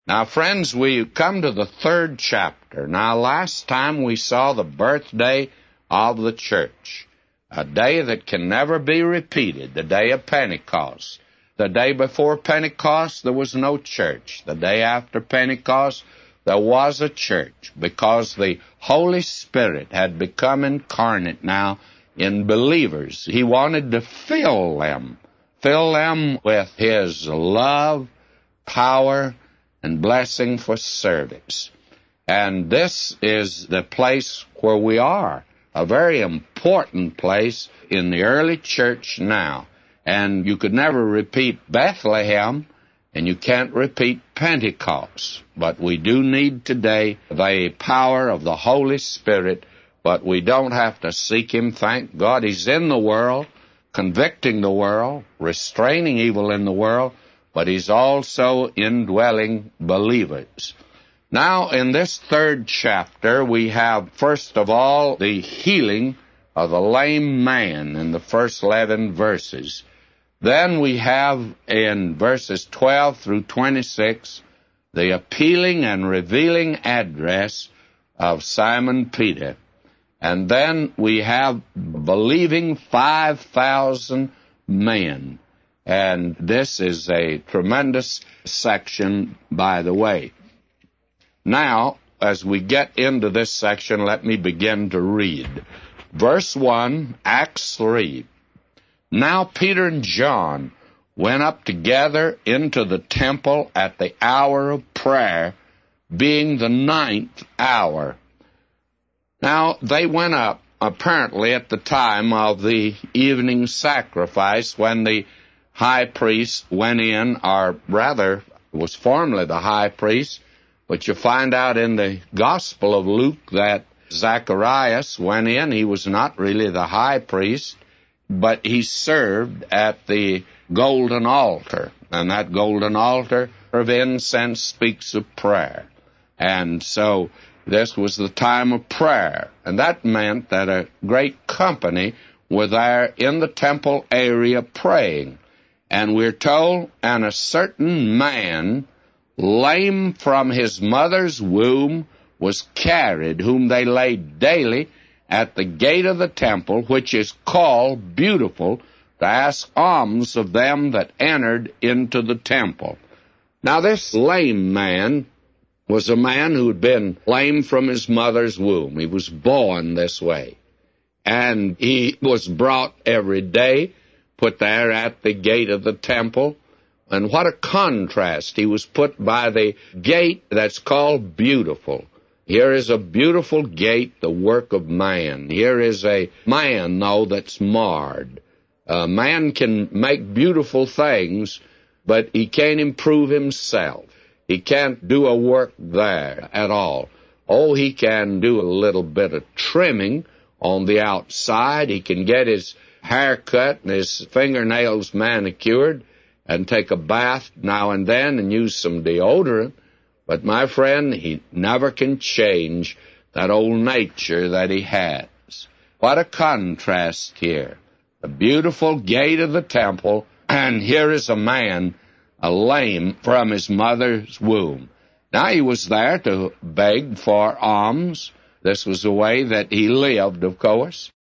Now, friends, we come to the third chapter. Now, last time we saw the birthday of the church, a day that can never be repeated, the day of Pentecost. The day before Pentecost, there was no church. The day after Pentecost, there was a church, because the Holy Spirit had become incarnate now in believers. He wanted to fill them with His love, power, and blessing for service. And this is the place where we are, a very important place in the early church now. And you could never repeat Bethlehem, and you can't repeat Pentecost. But we do need today the power of the Holy Spirit, but we don't have to seek Him. Thank God He's in the world, convicting the world, restraining evil in the world, but He's also indwelling believers. Now, in this third chapter, we have, first of all, the healing of the lame man in the first 11 verses. Then we have, in verses 12 through 26, the appealing and revealing address of Simon Peter. And then we have believing 5,000 men. And this is a tremendous section, by the way. Now, as we get into this section, let me begin to read. Verse 1, Acts 3. Now Peter and John went up together into the temple at the hour of prayer, being the 9th hour. Now, they went up, apparently, at the time of the evening sacrifice, when the high priest went in, or rather, was formerly the high priest, but you find out in the Gospel of Luke that Zacharias went in. He was not really the high priest, but he served at the golden altar, and that golden altar of incense speaks of prayer. And so this was the time of prayer, and that meant that a great company were there in the temple area praying. And we're told, and a certain man, lame from his mother's womb, was carried, whom they laid daily at the gate of the temple, which is called Beautiful, to ask alms of them that entered into the temple. Now, this lame man was a man who had been lame from his mother's womb. He was born this way. And he was brought every day, put there at the gate of the temple. And what a contrast. He was put by the gate that's called Beautiful. Here is a beautiful gate, the work of man. Here is a man, though, that's marred. Man can make beautiful things, but he can't improve himself. He can't do a work there at all. Oh, he can do a little bit of trimming on the outside. He can get his hair cut and his fingernails manicured and take a bath now and then and use some deodorant. But, my friend, he never can change that old nature that he has. What a contrast here. The beautiful gate of the temple, and here is a man, lame from his mother's womb. Now, he was there to beg for alms. This was the way that he lived, of course.